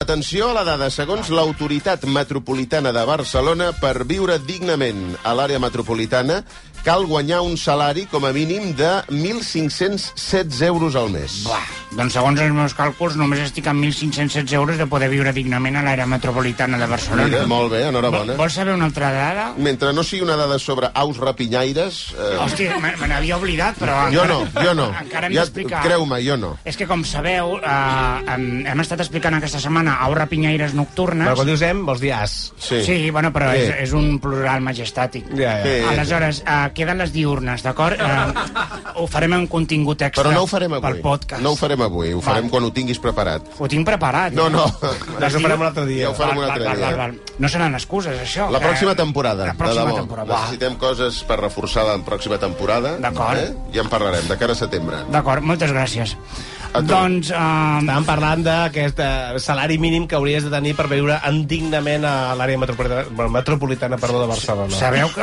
Atenció a la dada. Segons l'Autoritat Metropolitana de Barcelona, per viure dignament a l'àrea metropolitana cal guanyar un salari com a mínim de 1.516 euros al mes. Doncs segons els meus càlculs només estic amb 1.516 euros de poder viure dignament a l'àrea metropolitana de Barcelona. Mira, molt bé, enhorabona. Vols saber una altra dada? Mentre no sigui una dada sobre aus rapinyaires... Hòstia, me n'havia oblidat, però... Jo no. Encara hem d'explicar. Creu-me, jo no. És que, com sabeu, hem estat explicant aquesta setmana aus rapinyaires nocturnes. Però quan dius vols dir as. Sí, bueno, però és un plural majestàtic. Aleshores, queden les diurnes, d'acord? Ho farem en contingut extra. Però no ho farem avui. Pel podcast. No ho farem avui, ho farem quan ho tinguis preparat. Ho tinc preparat. No. Doncs ho farem un altre dia. Ja ho farem un altre dia. Val. No seran excuses, això. La pròxima temporada, La pròxima de debò. temporada. Necessitem coses per reforçar la pròxima temporada. D'acord. Ja en parlarem, de cara a setembre. D'acord, moltes gràcies. Doncs... Estàvem parlant d'aquest salari mínim que hauries de tenir per viure dignament a l'àrea metropolitana de Barcelona.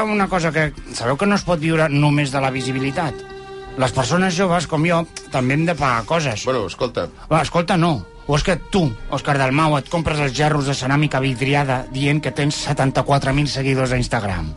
Sabeu que no es pot viure només de la visibilitat? Les persones joves, com jo, també hem de pagar coses. Bueno, escolta... Escolta, no. O és que tu, Òscar Dalmau, et compres els gerros de ceràmica vidriada dient que tens 74.000 seguidors a Instagram.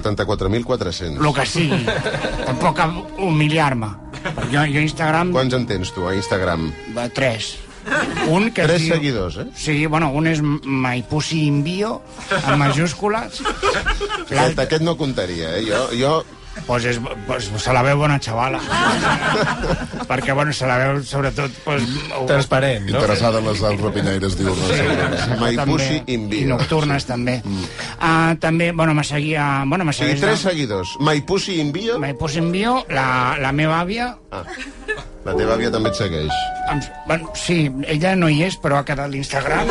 74.400. Lo que sigui. Tampoc cal humiliar-me. Jo a Instagram... Quants en tens, tu, a Instagram? 3. Un que 3 seguidors, Sí, bueno, un és My Pussy in Bio, en majúscules. Aquest no comptaria, Jo... Pues se la veu bona xavala. Perquè, bueno, se la veu, sobretot... Transparent, no? Interessada en les aus rapinyaires diurnes. My Pussy in Bio. I nocturnes, també. També, bueno, me seguia... Sí, 3 seguidors. My Pussy in Bio... My Pussy in Bio, la meva àvia... La teva àvia també et segueix. Bueno, sí, ella no hi és, però ha quedat l'Instagram.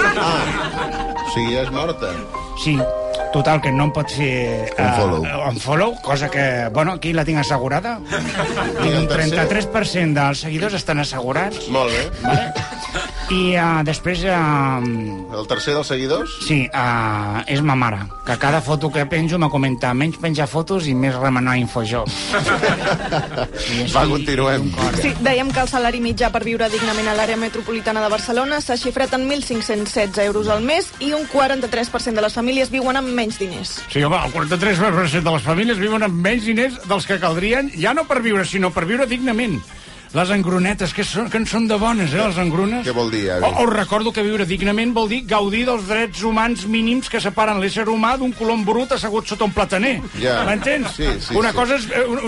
O sigui, ja és morta. Sí, total, que no em pot fer unfollow, cosa que, bueno, aquí la tinc assegurada. Un 33% dels seguidors estan assegurats. Molt bé. Vale? I després... El tercer dels seguidors? Sí, és ma mare, que cada foto que penjo me comenta menys penjar fotos i més remenar infojoc. Va, continuem. Sí, dèiem que el salari mitjà per viure dignament a l'àrea metropolitana de Barcelona s'ha xifrat en 1.516 euros al mes i un 43% de les famílies viuen amb menys diners. Sí, home, el 43% de les famílies viuen amb menys diners dels que caldrien, ja no per viure, sinó per viure dignament. Les engrunetes, que en són de bones, les engrunes. Què vol dir, avi? Us recordo que viure dignament vol dir gaudir dels drets humans mínims que separen l'ésser humà d'un colom brut assegut sota un plataner. Ja. M'entens? Sí. Una cosa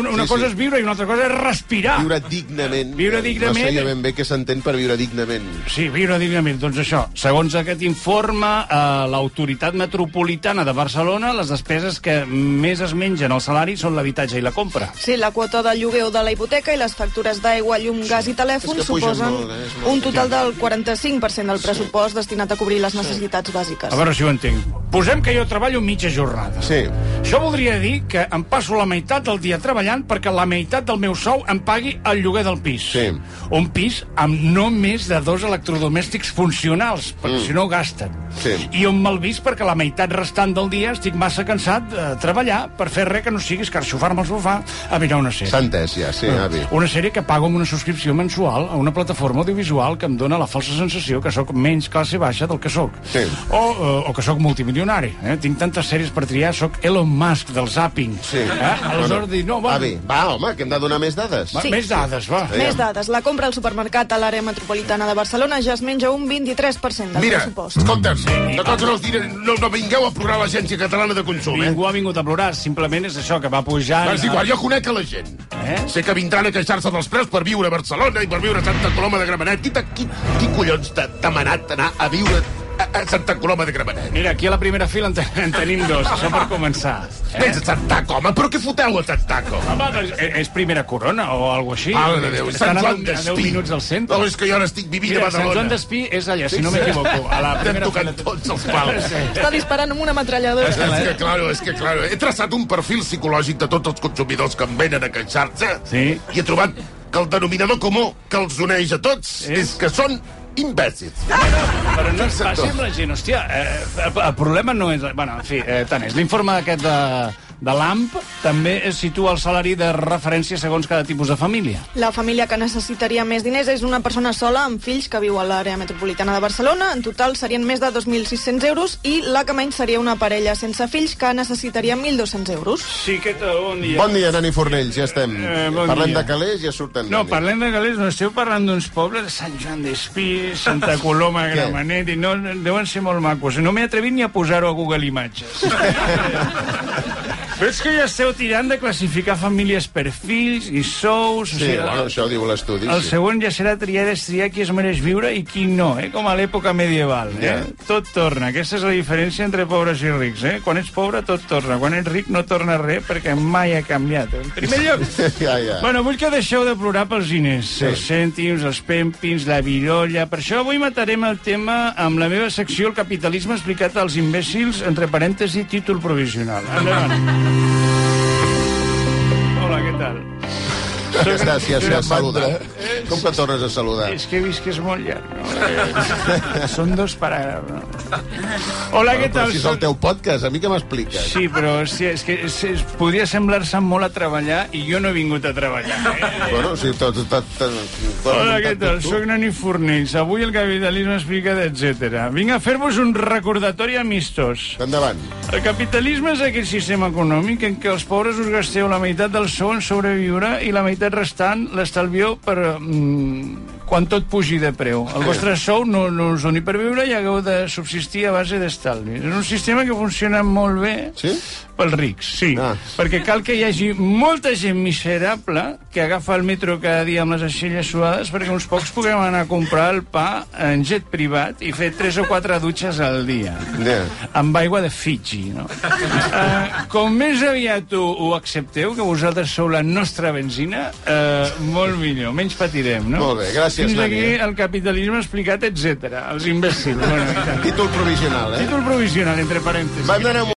és viure i una altra cosa és respirar. Viure dignament. No sé ja ben bé què s'entén per viure dignament. Sí, viure dignament. Doncs això, segons aquest informe, l'Autoritat Metropolitana de Barcelona, les despeses que més es mengen al salari són l'habitatge i la compra. Sí, la quota de lloguer o de la hipoteca i les factures d'aigua, llum, gas i telèfon suposen un total del 45% del pressupost destinat a cobrir les necessitats bàsiques. A veure si ho entenc. Posem que jo treballo mitja jornada. Sí. Això voldria dir que em passo la meitat del dia treballant perquè la meitat del meu sou em pagui el lloguer del pis. Sí. Un pis amb no més de 2 electrodomèstics funcionals, perquè si no gasten. Sí. I on me'l vist perquè la meitat restant del dia estic massa cansat de treballar per fer res que no sigui escarxofar-me al sofà a mirar una sèrie. S'ha entès ja, sí, avi. Una sèrie que pago amb una subscripció mensual a una plataforma audiovisual que em dona la falsa sensació que sóc menys classe baixa del que sóc. Sí. O que sóc multimilionari. Tinc tantes sèries per triar, sóc Elon Musk del zapping. Sí. Aleshores dic, no, va. Avi, va, home, que hem de donar més dades. Sí. Més dades, va. Més dades. La compra al supermercat a l'àrea metropolitana de Barcelona ja es menja un 23% del pressupost. Escolta'm, de tots els diners, no vingueu a plorar l'Agència Catalana de Consum, Ningú ha vingut a plorar, simplement és això, que va pujar... És igual, jo conec a la gent. Sé que vindran a queixar-se dels preus per viure a Barcelona i per viure a Santa Coloma de Gramenet. Qui collons t'ha manat anar a viure a Santa Coloma de Gramenet? Mira, aquí a la primera fila en tenim 2, això per començar. Vés a Santaco, home, però què foteu a Santaco? Home, doncs és primera corona o alguna així. Mare de Déu, Sant Joan a 10 minuts al centre. No, és que jo ara estic vivint a Badalona. Sant Joan d'Espí és allà, si no m'equivoco. A la primera tocant tots els pals. Està disparant amb una ametralladora. És que, claro, he traçat un perfil psicològic de tots els consumidors que em venen a queixar-se i he trobat que el denominador comú que els uneix a tots és que són imbècils. Però no es passi amb la gent, hòstia. El problema no és... Bueno, en fi, tant és. L'informe aquest de l'AMP també es situa el salari de referència segons cada tipus de família. La família que necessitaria més diners és una persona sola amb fills que viu a l'àrea metropolitana de Barcelona. En total serien més de 2.600 euros i la que menys seria una parella sense fills que necessitaria 1.200 euros. Sí, què tal? Bon dia. Bon dia, Nani Fornells, ja estem. Bon Parlem dia. de calés, ja surten No, Nani. parlem de calés, no esteu parlant d'uns pobles de Sant Joan d'Espí, Santa Coloma, Gramenet, i no, deuen ser molt macos. No m'he atrevit ni a posar-ho a Google Imatges. Veig que ja esteu tirant de classificar famílies per fills i sous... Sí, bueno, això diu l'estudi. El següent ja serà triar qui es mereix viure i qui no, com a l'època medieval. Tot torna. Aquesta és la diferència entre pobres i rics. Quan ets pobre, tot torna. Quan ets ric, no torna res, perquè mai ha canviat. En primer lloc... Ja. Bueno, vull que deixeu de plorar pels diners. Els cèntims, els pèmpins, la virolla... Per això avui matarem el tema amb la meva secció El capitalisme explicat als imbècils, entre parèntesi, títol provisional. Endavant. Hola, què tal? Gràcies, saludar. Com que tornes a saludar? És que he vist que és molt llarg, no? Són 2 paràgrafs, no? Hola, què tal? Si és el teu podcast, a mi què m'expliques? Sí, però és que podria semblar-se molt a treballar i jo no he vingut a treballar. Bueno, sí, tot... Hola, què tal? Soc Nani Fornells. Avui el capitalisme explicat, etc. Vinc a fer-vos un recordatori amistós. Endavant. El capitalisme és aquell sistema econòmic en què els pobres us gasteu la meitat del sou en sobreviure i la meitat restant l'estalvieu per quan tot pugi de preu. El vostre sou no us doni per viure i hagueu de subsistir a base d'estalvi. És un sistema que funciona molt bé pels rics, sí. Perquè cal que hi hagi molta gent miserable que agafa el metro cada dia amb les aixelles suades perquè uns pocs puguem anar a comprar el pa en jet privat i fer 3 o 4 dutxes al dia. Amb aigua de Fiji, no? Com més aviat ho accepteu, que vosaltres sou la nostra benzina, molt millor. Menys patirem, no? Molt bé, gràcies, Nani. Fins aquí Nani. el capitalisme explicat, etc. Els imbècils. Bueno, títol provisional, Títol provisional, entre parèntesis.